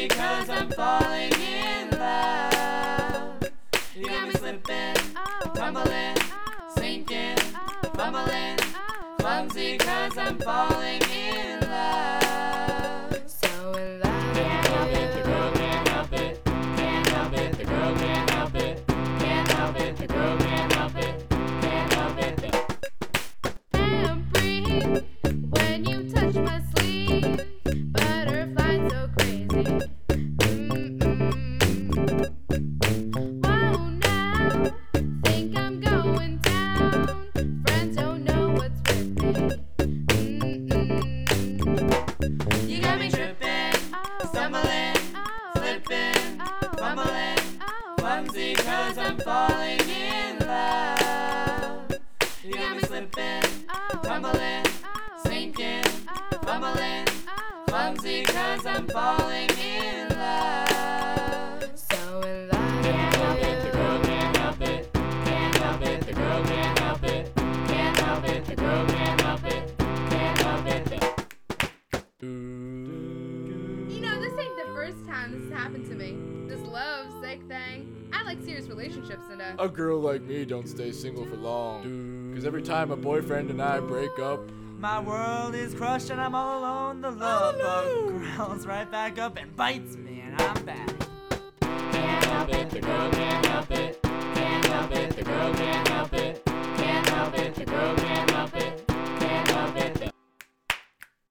Clumsy cause I'm falling in love. You got me slipping, tumbling, sinking, fumbling. Clumsy cause I'm falling in love. So in love. Can't help it, the girl can't help it. Can't help it, the girl can't help it. Can't help it, the girl can't help it. Can't help it. And breathe when you touch my sleeve. Butterflies so crazy. Whoa, now think I'm going down. Friends don't know what's with me. You got me tripping, stumbling, slipping, fumbling. Clumsy cause I'm falling in love. You got me slipping, tumbling, sinking, fumbling. Clumsy cause I'm falling in love. So in love. Can't help it, the girl can't help it. Can't help it, the girl can't help it. Can't help it, the girl can't help it. Can't help it. You know, this ain't the first time this has happened to me. This love sick thing. I like serious relationships and A girl like me don't stay single for long. Cause every time a boyfriend and I break up, My world is crushed and I'm all alone. The love bug crawls right back up and bites me, and I'm back. Can't help it, the girl